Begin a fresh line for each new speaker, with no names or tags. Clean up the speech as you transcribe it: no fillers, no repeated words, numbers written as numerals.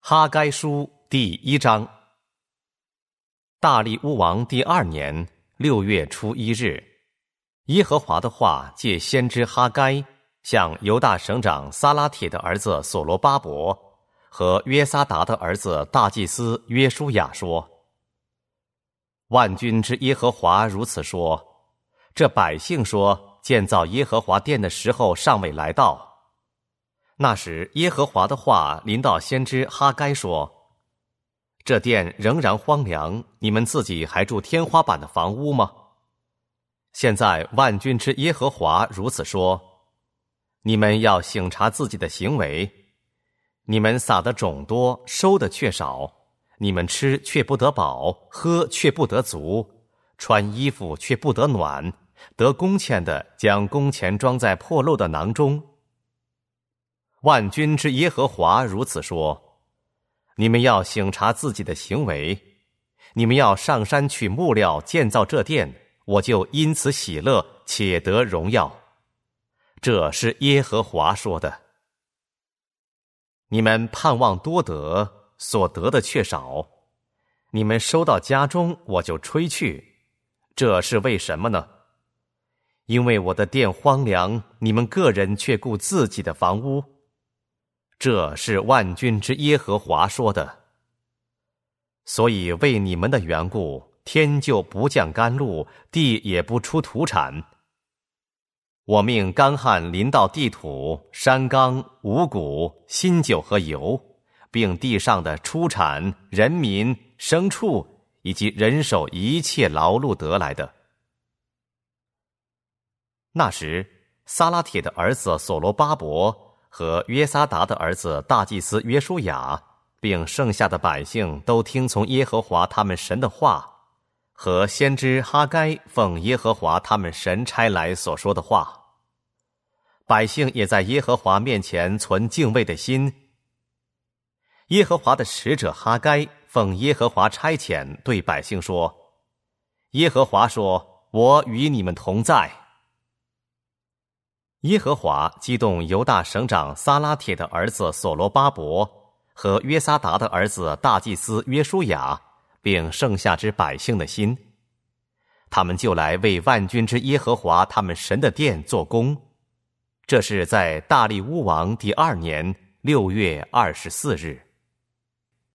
哈该书第1章。大利乌王第2年6月初1日，耶和华的话借先知哈该向犹大省长撒拉铁的儿子所罗巴伯和约撒达的儿子大祭司约书亚说：万军之耶和华如此说，这百姓说建造耶和华殿的时候尚未来到。那时耶和华的话临到先知哈该说：这殿仍然荒凉，你们自己还住天花板的房屋吗？现在万军之耶和华如此说，你们要省察自己的行为，你们撒的种多，收的却少，你们吃却不得饱，喝却不得足，穿衣服却不得暖，得工钱的将工钱装在破漏的囊中。万军之耶和华如此说，你们要省察自己的行为，你们要上山取木料建造这殿，我就因此喜乐，且得荣耀。这是耶和华说的。你们盼望多得，所得的却少，你们收到家中，我就吹去。这是为什么呢？因为我的殿荒凉，你们个人却顾自己的房屋。这是万军之耶和华说的。所以为你们的缘故，天就不降甘露，地也不出土产。我命干旱临到地土、山冈、五谷、新酒和油，并地上的出产、人民、牲畜以及人手一切劳碌得来的。那时撒拉铁的儿子所罗巴伯和约撒达的儿子大祭司约书亚，并剩下的百姓都听从耶和华他们神的话，和先知哈该奉耶和华他们神差来所说的话。百姓也在耶和华面前存敬畏的心。耶和华的使者哈该奉耶和华差遣对百姓说：耶和华说，我与你们同在。耶和华激动犹大省长撒拉铁的儿子所罗巴伯和约撒达的儿子大祭司约书亚，并剩下之百姓的心，他们就来为万军之耶和华他们神的殿做工。这是在大利乌王第2年6月24日。